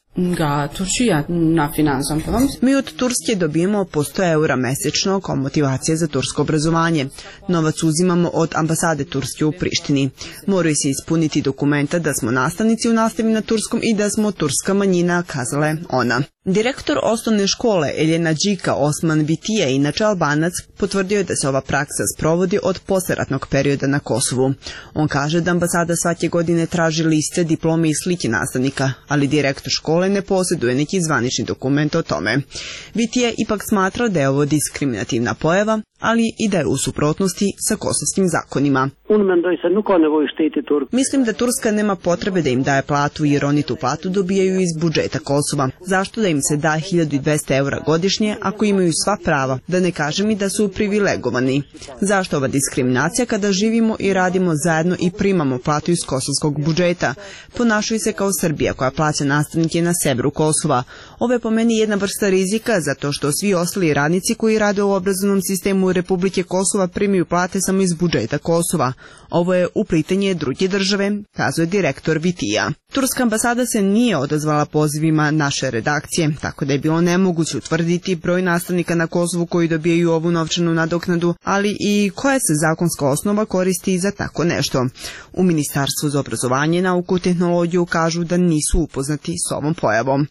Mi od Turske dobijemo po 100 eura mesečno kao motivacija za tursko obrazovanje. Novac uzimamo od ambasade Turske u Prištini. Moraju se ispuniti dokumenta da smo nastavnici u nastavi na turskom i da smo turska manjina, kazala je ona. Direktor osnovne škole Eljena Đika Osman Bitija, inače Albanac, potvrdio je da se ova praksa sprovodi od posleratnog perioda na Kosovu. On kaže da ambasada svake godine traži liste, diplome i slike nastavnika, ali direktor škole škole ne posjeduje neki zvanični dokument o tome. Vitija ipak smatra da je ovo diskriminativna pojava, ali i da je u suprotnosti sa kosovskim zakonima. Mislim da Turska nema potrebe da im daje platu jer oni tu platu dobijaju iz budžeta Kosova. Zašto da im se da 1200 eura godišnje ako imaju sva prava, da ne kažem i da su privilegovani? Zašto ova diskriminacija kada živimo i radimo zajedno i primamo platu iz kosovskog budžeta? Ponašaju se kao Srbija koja plaća nastavnike na severu Kosova. Ovo je po meni jedna vrsta rizika zato što svi ostali radnici koji rade u obrazovnom sistemu Republike Kosova primaju plate samo iz budžeta Kosova. Ovo je uplitanje druge države, kazuje direktor Vitija. Turska ambasada se nije odazvala pozivima naše redakcije, tako da je bilo nemoguće utvrditi broj nastavnika na Kosovu koji dobijaju ovu novčanu nadoknadu, ali i koja se zakonska osnova koristi za tako nešto. U Ministarstvu za obrazovanje, nauku i tehnologiju kažu da nisu upoznati s ovom pojavom.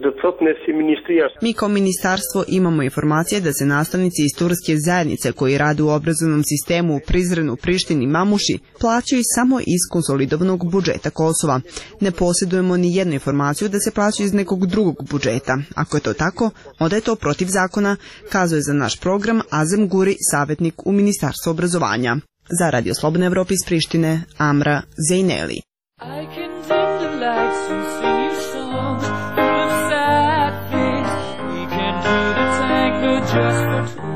Mi kao ministarstvo imamo informacije da se nastavnici iz turske zajednice koji rade u obrazovnom sistemu u Prizrenu, Prištini, Mamuši plaćaju samo iz konsolidovanog budžeta Kosova. Ne posjedujemo ni jednu informaciju da se plaćaju iz nekog drugog budžeta. Ako je to tako, onda je to protiv zakona, kazuje za naš program Azem Guri, savjetnik u Ministarstvu obrazovanja. Za Radio Slobodna Evropa iz Prištine, Amra Zejneli. Just for two,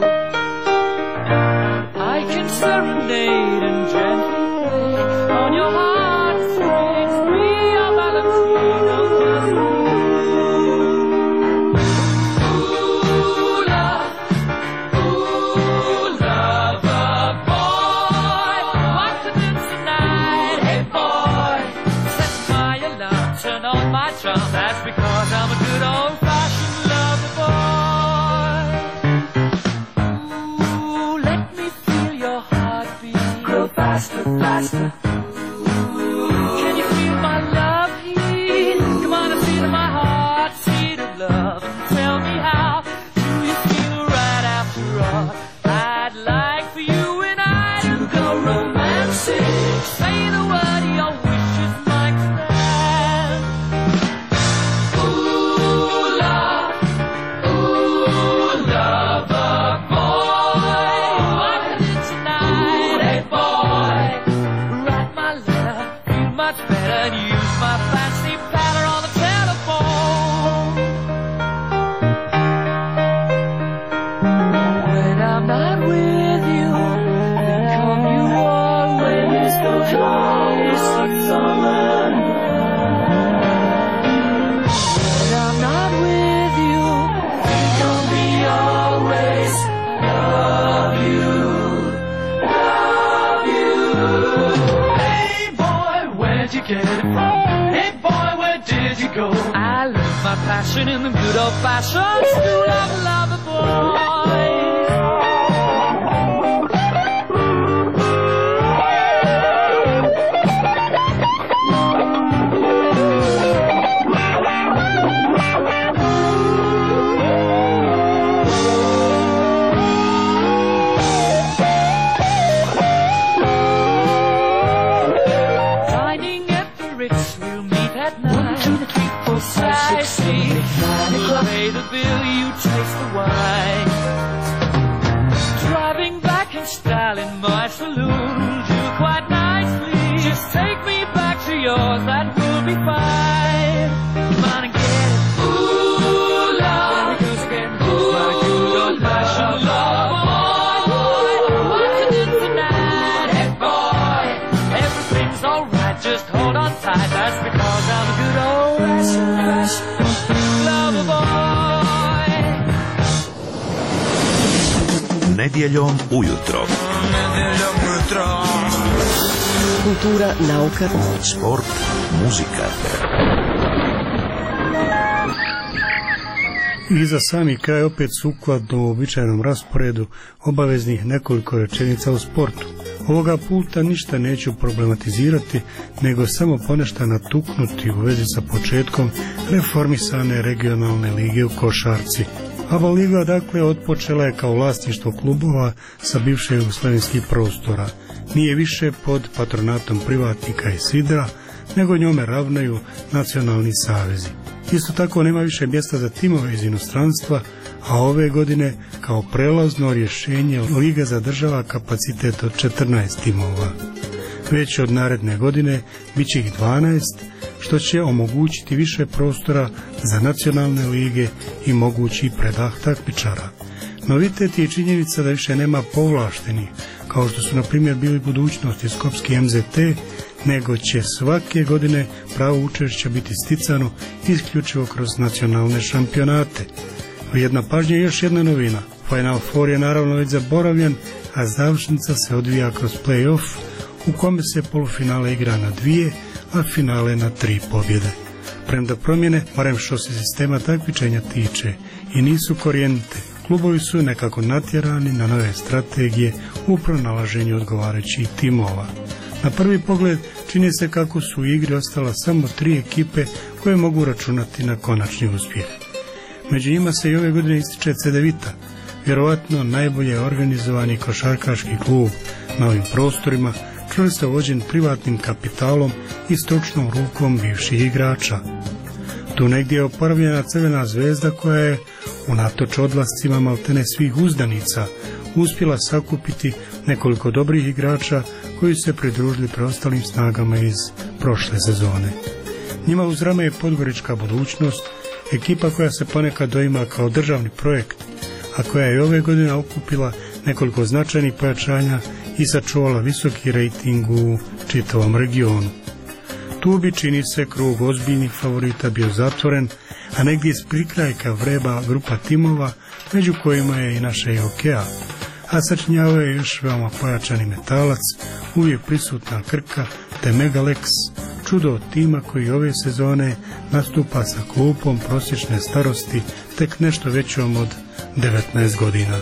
I can serenade and gently play on your heartstrings. We are Valentino. Ooh, lover boy, what to do tonight? Hey boy, set my alarm, turn on my charm. That's because I'm a good old-fashioned lover boy. Faster, faster. Can you feel my love heat? Come on and feel my heart seat of love. And tell me how do you feel right after all? I'd like for you and I to go romantic. Say the word, your wish is my command. Ooh, lover boy, what is it tonight? Hey boy, write my letter, feel much better, and use my fancy patter on the telephone. When I'm not with you, then come you always go close to summer. When I'm not with you, think of me always, love you. Hey boy, where'd you get it from? Hey boy, where did you go? I learned my passion in the good old-fashioned school of lover boys. Pay the bill, you taste the wine. Driving back in style in my saloon, do quite nicely. Just take me back to yours, that will be fine. Come on and get it. Ooh, love. There it goes again. Ooh, my good old-fashioned love boy. What you did tonight? Hey boy, everything's alright, just hold on tight. That's because I'm a good old-fashioned lover boy. Nedjeljom ujutro. Kultura, nauka, Sport, muzika. I za sami kraj opet sukladno uobičajenom rasporedu obaveznih nekoliko rečenica o sportu. Ovoga puta ništa neću problematizirati, nego samo ponešta natuknuti u vezi sa početkom reformisane regionalne lige u košarci. ABA liga dakle otpočela je kao vlasništvo klubova sa bivših jugoslovenskih prostora. Nije više pod patronatom privatnika i sidra, nego njome ravnaju nacionalni savezi. Isto tako nema više mjesta za timove iz inostranstva, a ove godine kao prelazno rješenje Liga zadržava kapacitet od 14 timova. Već od naredne godine bit će ih 12, što će omogućiti više prostora za nacionalne lige i mogući predah takmičara. Novitet je činjenica da više nema povlaštenih, kao što su na primjer bili budućnosti Skopski MZT, nego će svake godine pravo učešća biti sticano isključivo kroz nacionalne šampionate. Vrijedna pažnja je još jedna novina. Final Four je naravno već zaboravljen, a završnica se odvija kroz play-off, u kome se polufinale igra na 2, a finale na 3 pobjede. Premda promjene, barem što se sistema takmičenja tiče, i nisu korijenite, klubovi su nekako natjerani na nove strategije u pronalaženju odgovarajućih timova. Na prvi pogled čini se kako su u igri ostala samo 3 ekipe koje mogu računati na konačni uspjeh. Među njima se i ove godine ističe Cedevita, vjerovatno najbolje organizovani košarkaški klub na ovim prostorima, čvrsto vođen privatnim kapitalom i stručnom rukom bivših igrača. Tu negdje je oporavljena Crvena zvezda koja je, unatoč odlascima maltene svih uzdanica, uspjela sakupiti nekoliko dobrih igrača koji su se pridružili preostalim snagama iz prošle sezone. Njima uz rame je Podgorička budućnost, ekipa koja se ponekad doima kao državni projekt, a koja je ove godine okupila nekoliko značajnih pojačanja i sačuvala visoki rejting u čitavom regionu. Tu bi, čini se, krug ozbiljnih favorita bio zatvoren, a negdje iz prikrajka vreba grupa timova, među kojima je i naša Jokea, a sačinjavao je još veoma pojačani Metalac, uvijek prisutna Krka, te Megalex, čudo od tima koji ove sezone nastupa sa klupom prosječne starosti tek nešto većom od 19 godina.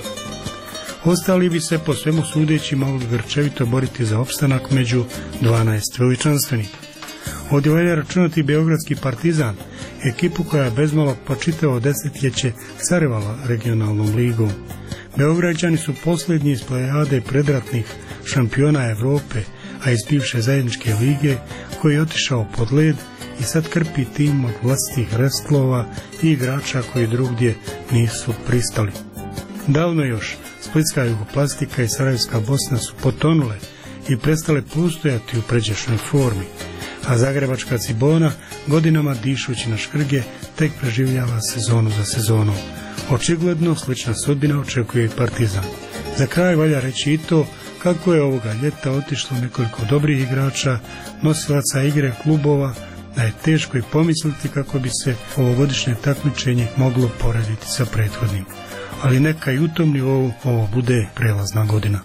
Ostali bi se po svemu sudeći mogli grčevito boriti za opstanak među 12 veličanstvenih. Ovdje valja računati beogradski Partizan, ekipu koja je bezmalo po čitavo desetljeće carevala regionalnom ligom. Beograđani su posljednji iz plejade predratnih šampiona Evrope, a iz bivše zajedničke lige, koji je otišao pod led i sad krpi tim od vlastitih restlova i igrača koji drugdje nisu pristali. Davno još Splitska Jugoplastika i Sarajevska Bosna su potonule i prestale postojati u pređašnjoj formi, a Zagrebačka Cibona, godinama dišući na škrge, tek preživljava sezonu za sezonom. Očigledno slična sudbina očekuje i Partizan. Za kraj valja reći i to kako je ovoga ljeta otišlo nekoliko dobrih igrača, nosilaca igre klubova, da je teško i pomisliti kako bi se ovogodišnje takmičenje moglo porediti sa prethodnim. Ali neka i u tom nivou ovo bude prelazna godina.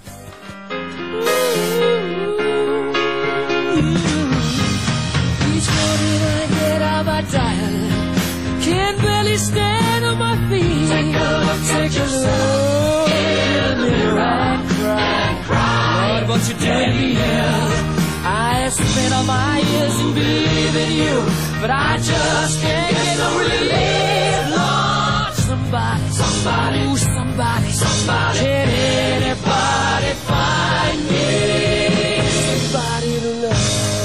Stand on my feet. Take a look in the mirror and cry. Lord, what you doing here? I spent all my years in believing you, but I just can't get no relief. Lord, somebody, ooh, somebody, can anybody find me somebody to love?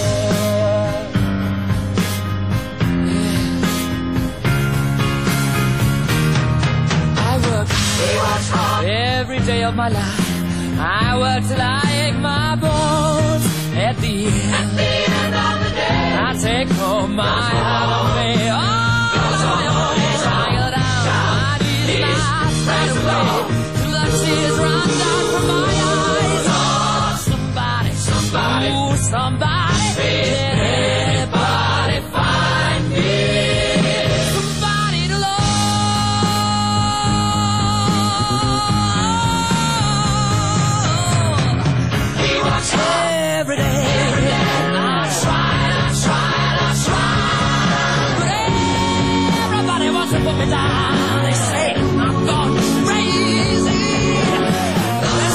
Every day of my life, I work till I ache my bones. At the end of the day, I take home my holiday. Oh, tired out, my knees right away, till the tears run down from my eyes. Oh, somebody, ooh, somebody, can anybody find me? Every day, I try, but everybody wants to put me down. They say I'm gone crazy. They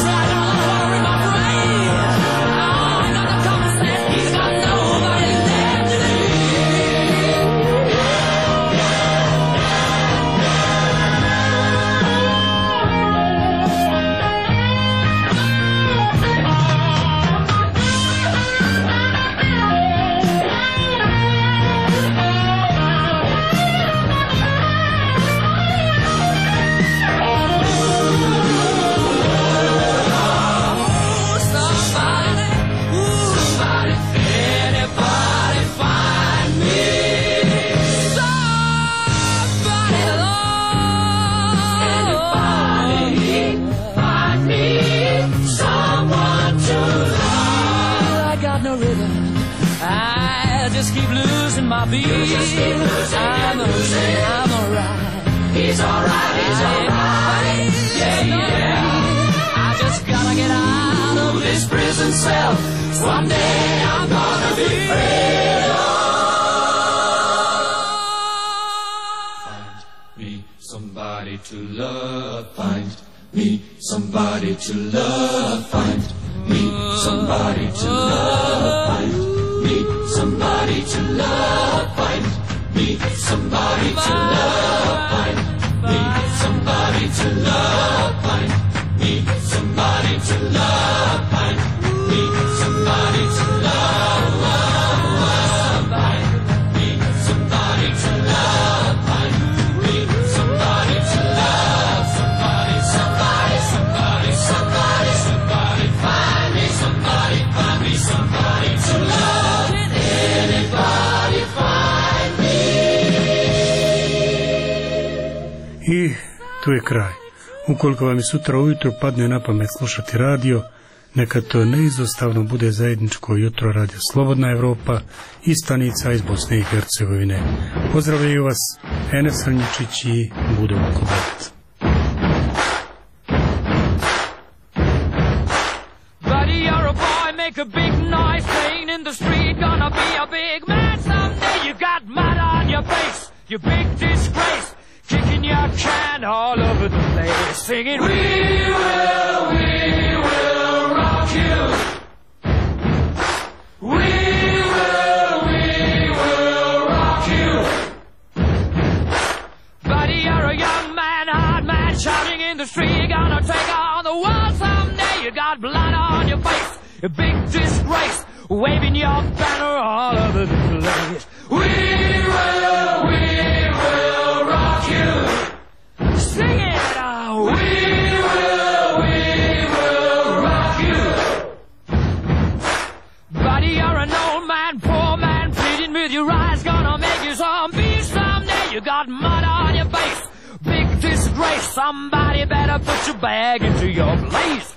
just keep losing my beat. I'm alright. He's alright, he's alright. Yeah, yeah. I just gotta get out of this prison cell. One day I'm gonna be free. Find me somebody to love. Find me somebody to love. Find me somebody to love. Find me somebody to love. Find me somebody to love. Find me somebody to love. Find me somebody to love. Find me somebody to love. Find me somebody to love. Find me somebody to love. Somebody, somebody, somebody, somebody, somebody. Find me somebody to love. Can anybody find me? I tu je kraj. Ukoliko vam je sutra ujutro padne na pamet slušati radio, neka to neizostavno bude zajedničko jutro radio Slobodna Evropa i stanica iz Bosne i Hercegovine. Pozdravljaju vas Enes Rnjičić i Budo Vukovac. Buddy, you're a boy, make a big noise, playing in the street, gonna be a big man someday. You got mud on your face, you big disgrace, kicking your can all over the place, singing, we will rock you. We will rock you. Buddy, you're a young man, hard man, shouting in the street, you're gonna take on the world someday. You got blood on your face, a big disgrace, waving your banner all over the place. We will rock you. Sing it out. We will rock you. Buddy, you're an old man, poor man, pleading with your eyes, gonna make you zombie someday. You got mud on your face, big disgrace. Somebody better put your bag into your place.